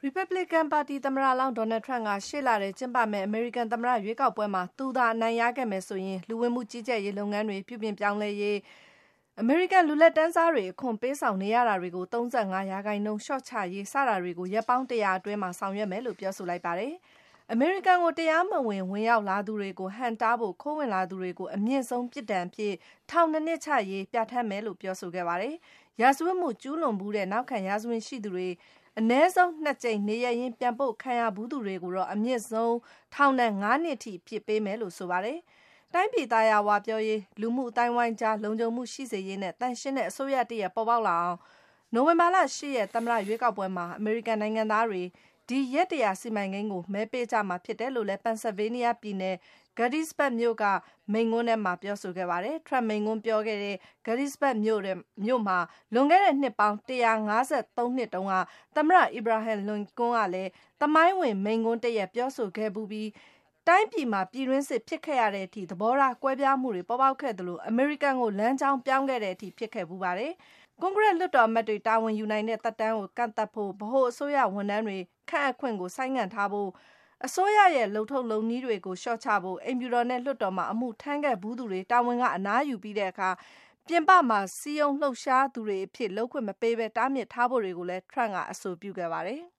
Republican ပါတီသမ္မတလောင်း Donald Trump ကရှေ့လထဲကျင်းပမယ့် အမေရိကန်သမ္မတရွေးကောက်ပွဲမှာသူသာအနိုင်ရခဲ့မယ်ဆိုရင်လူဝင်မှုကြီးကြပ်ရေးလုပ်ငန်းတွေပြုပြင်ပြောင်းလဲရေးအမေရိကန်လူလက်တန်းစားတွေအခွန်ပေးဆောင်နေရတာတွေကို35%လျှော့ချရေးစတာတွေကိုရက်ပေါင်း100အတွင်းမှာဆောင်ရွက်မယ်လို့ပြောဆိုလိုက်ပါတယ်။အမေရိကန်ကိုတရားမဝင်ဝင်ရောက်လာသူတွေကိုဟန့်တားဖို့ခိုးဝင်လာသူတွေကိုအမြင့်ဆုံးပြစ်ဒဏ်အဖြစ်ထောင်2 နှစ်ချရေးပြဋ္ဌာန်းမယ်လို့ပြောဆိုခဲ့ပါတယ်။ရာဇဝတ်မှုကျူးလွန်မှုတဲ့နောက်ခံရာဇဝင်ရှိသူတွေအနည်းဆုံး2 ကြိမ်နေရရင်ပြန်ပို့ခံရဘူးသူတွေကိုတော့အမြင့်ဆုံးထောင်ဒဏ်5 နှစ်ထိဖြစ်ပေးမယ်လို့ဆိုပါတယ်။တိုင်းပြည်သားယာဝပြောရေးလူမှုအတိုင်းဝိုင်းကြားလုံခြုံမှုရှိစေရေးနဲ့တန်ရှင်းတဲ့အစိုးရတရက်ပေါ်ပေါက်လာအောင်နိုဝင်ဘာလ10 ရက်သမ္မတရွေးကောက်ပွဲမှာအမေရိကန်နိုင်ငံသားတွေဒီရက်100စီမံကိန်းကိုမဲပေးကြမှာဖြစ်တယ်လို့လည်း Pennsylvania ပြည်နယ် Gettysburg မြို့ကမိန့်ခွန်းထဲမှာပြောဆိုခဲ့ပါတယ်။ Trump မိန့်ခွန်းပြောခဲ့တဲ့ Gettysburg မြို့မှာလွန်ခဲ့တဲ့နှစ်ပေါင်း153နှစ်တုန်းကသမ္မတ Abraham Lincoln ကလည်းသမိုင်းဝင်မိန့်ခွန်းတရပ်ပြောဆိုခဲ့ဖူးပြီးတိုင်းပြည်မှာပြည်တွင်းစစ်ဖြစ်ခဲ့ရတဲ့အထိသဘောထားကွဲပြားမှုတွေပေါ်ပေါက်ခဲ့သလိုအမေရိကန်ကိုလမ်းကြောင်းပြောင်းခဲ့တဲ့အထိဖြစ်ခဲ့ဖူးပါတယ်။ကွန်ဂရက်လွှတ်တော်အမတ်တွေတာဝန်ယူနိုင်တဲ့သက်တမ်းကိုကန့်သတ်ဖို့ဗဟိုအစိုးရဝန်ထမ်းတွေခန့်အပ်ခွင့်ကိုဆိုင်းငံ့ထားဖို့အစိုးရရဲ့လုပ်ထုံလုပ်နည်းတွေကိုလျှော့ချဖို့အိမ်ဖြူတော်နဲ့လွှတ်တော်မှာအမှုထမ်းခဲ့ဘူးသူတွေတာဝန်ကအနားယူပြီးတဲ့အခါပြင်ပမှာစည်းရုံးလှုပ်ရှားသူတွေအဖြစ်လုပ်ခွင့်မပေးဘဲတားမြစ်ထားဖို့တွေကိုလည်း Trump ကအဆိုပြုခဲ့ပါတယ်။